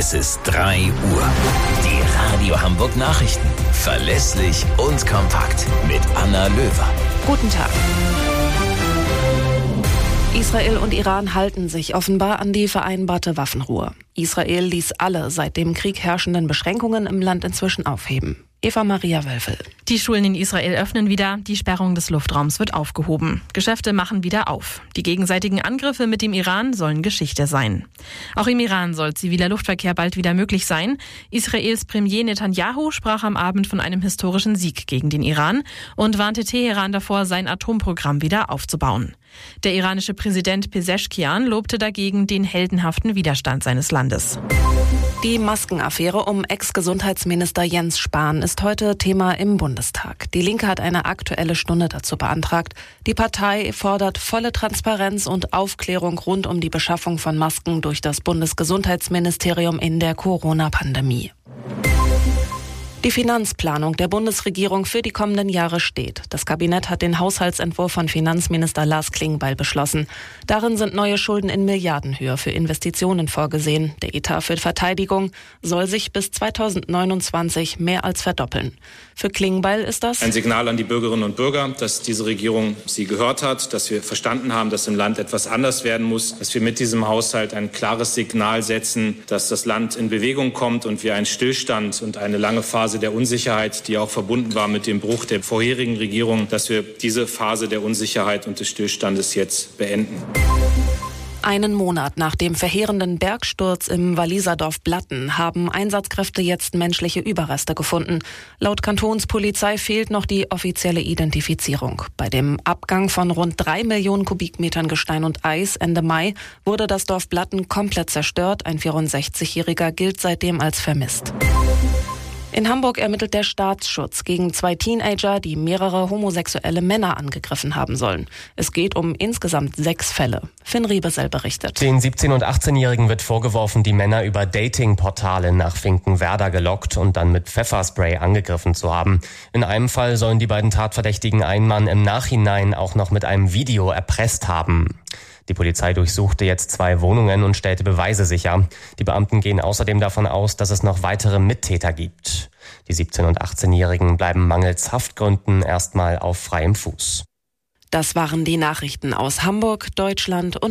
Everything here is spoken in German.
Es ist 3 Uhr. Die Radio Hamburg Nachrichten. Verlässlich und kompakt. Mit Anna Löwer. Guten Tag. Israel und Iran halten sich offenbar an die vereinbarte Waffenruhe. Israel ließ alle seit dem Krieg herrschenden Beschränkungen im Land inzwischen aufheben. Eva-Maria Wölfel. Die Schulen in Israel öffnen wieder, die Sperrung des Luftraums wird aufgehoben. Geschäfte machen wieder auf. Die gegenseitigen Angriffe mit dem Iran sollen Geschichte sein. Auch im Iran soll ziviler Luftverkehr bald wieder möglich sein. Israels Premier Netanyahu sprach am Abend von einem historischen Sieg gegen den Iran und warnte Teheran davor, sein Atomprogramm wieder aufzubauen. Der iranische Präsident Pezeshkian lobte dagegen den heldenhaften Widerstand seines Landes. Die Maskenaffäre um Ex-Gesundheitsminister Jens Spahn ist heute Thema im Bundestag. Die Linke hat eine Aktuelle Stunde dazu beantragt. Die Partei fordert volle Transparenz und Aufklärung rund um die Beschaffung von Masken durch das Bundesgesundheitsministerium in der Corona-Pandemie. Die Finanzplanung der Bundesregierung für die kommenden Jahre steht. Das Kabinett hat den Haushaltsentwurf von Finanzminister Lars Klingbeil beschlossen. Darin sind neue Schulden in Milliardenhöhe für Investitionen vorgesehen. Der Etat für Verteidigung soll sich bis 2029 mehr als verdoppeln. Für Klingbeil ist das ein Signal an die Bürgerinnen und Bürger, dass diese Regierung sie gehört hat, dass wir verstanden haben, dass im Land etwas anders werden muss, dass wir mit diesem Haushalt ein klares Signal setzen, dass das Land in Bewegung kommt und wir einen Stillstand und eine lange Phase der Unsicherheit, die auch verbunden war mit dem Bruch der vorherigen Regierung, dass wir diese Phase der Unsicherheit und des Stillstandes jetzt beenden. Einen Monat nach dem verheerenden Bergsturz im Walliser Dorf Blatten haben Einsatzkräfte jetzt menschliche Überreste gefunden. Laut Kantonspolizei fehlt noch die offizielle Identifizierung. Bei dem Abgang von rund 3 Millionen Kubikmetern Gestein und Eis Ende Mai wurde das Dorf Blatten komplett zerstört. Ein 64-Jähriger gilt seitdem als vermisst. In Hamburg ermittelt der Staatsschutz gegen 2 Teenager, die mehrere homosexuelle Männer angegriffen haben sollen. Es geht um insgesamt 6 Fälle. Finn Riebesell berichtet. Den 17- und 18-Jährigen wird vorgeworfen, die Männer über Datingportale nach Finkenwerder gelockt und dann mit Pfefferspray angegriffen zu haben. In einem Fall sollen die beiden Tatverdächtigen einen Mann im Nachhinein auch noch mit einem Video erpresst haben. Die Polizei durchsuchte jetzt 2 Wohnungen und stellte Beweise sicher. Die Beamten gehen außerdem davon aus, dass es noch weitere Mittäter gibt. Die 17- und 18-Jährigen bleiben mangels Haftgründen erstmal auf freiem Fuß. Das waren die Nachrichten aus Hamburg, Deutschland und